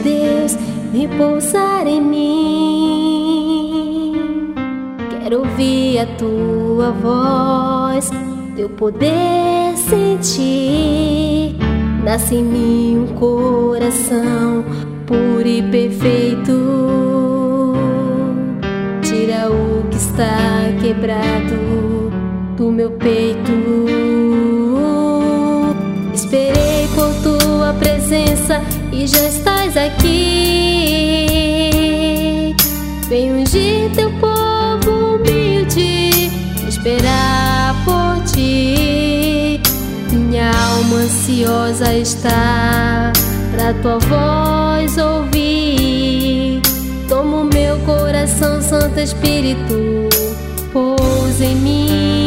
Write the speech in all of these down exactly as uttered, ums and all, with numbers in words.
Deus repousar em mim. Quero ouvir a tua voz, teu poder sentir. Nasce em mim um coração puro e perfeito. Tira o que está quebrado do meu peito. Esperei por tua presença e já estás aqui. Vem ungir teu povo humilde, esperar por ti. Minha alma ansiosa está pra tua voz ouvir. Toma o meu coração, Santo Espírito, pousa em mim.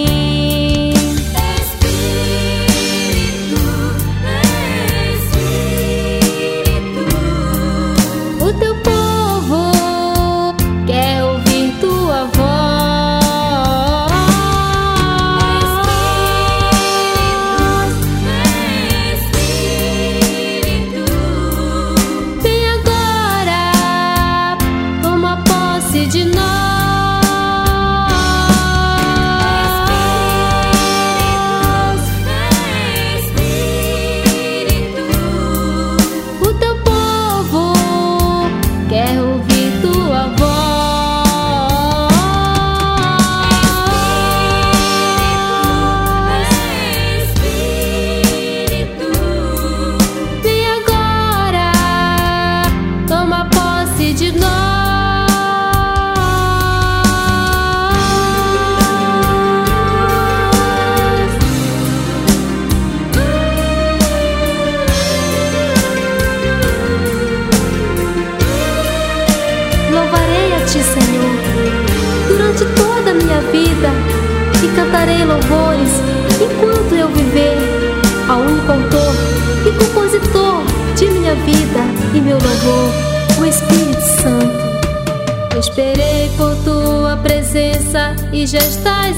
Senhor, durante toda a minha vida, e cantarei louvores enquanto eu viver ao único autor e compositor de minha vida e meu louvor, o Espírito Santo. Eu esperei por tua presença e já estás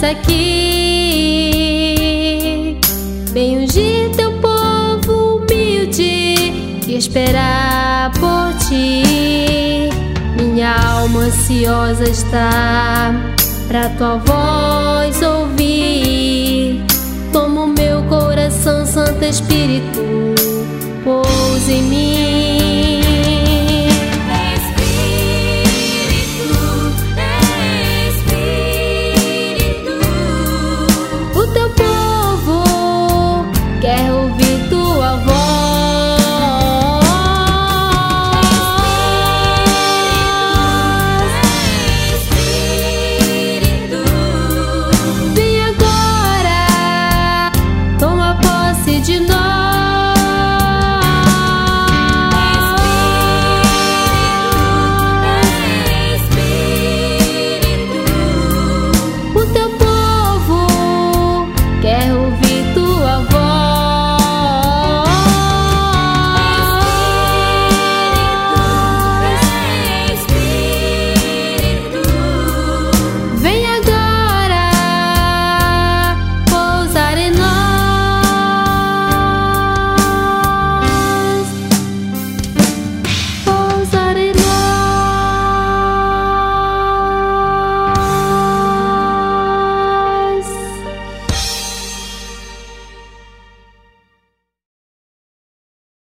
aqui. Vem ungir teu povo humilde e esperar por ti. Minha alma ansiosa está pra tua voz ouvir. Toma o meu coração, Santo Espírito, pousa em mim.